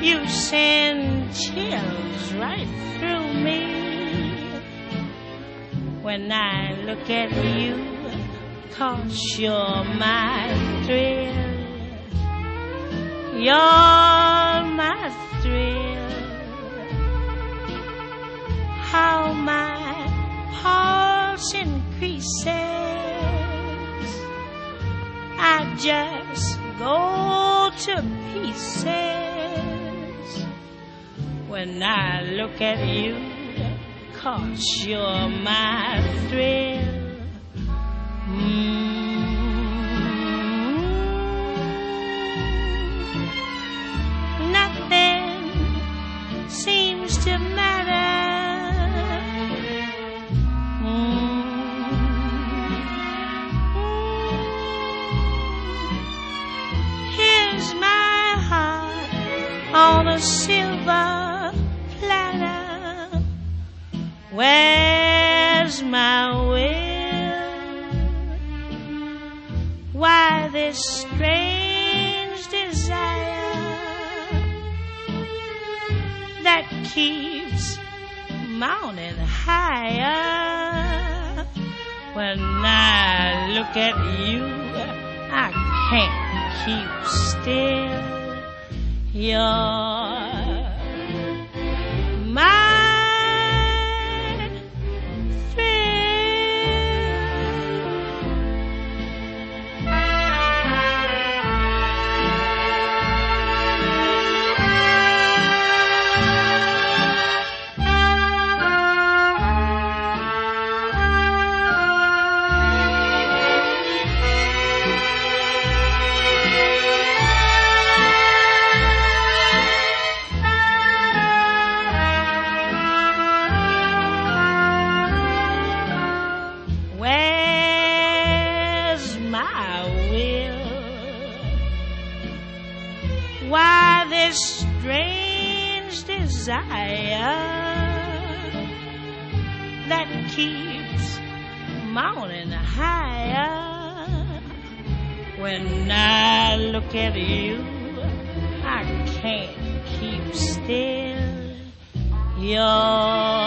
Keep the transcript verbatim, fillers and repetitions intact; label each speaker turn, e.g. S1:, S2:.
S1: You send chills right through me when I look at you, 'cause you're my thrill. You're my thrill. How my pulse increases, I just go to pieces when I look at you, 'cause you're my thrill. Mm. Nothing seems to matter. On a silver platter, where's my will? Why this strange desire that keeps mounting higher? When I look at you, I can't keep still. You're my why this strange desire that keeps mounting higher? When I look at you, I can't keep still. You're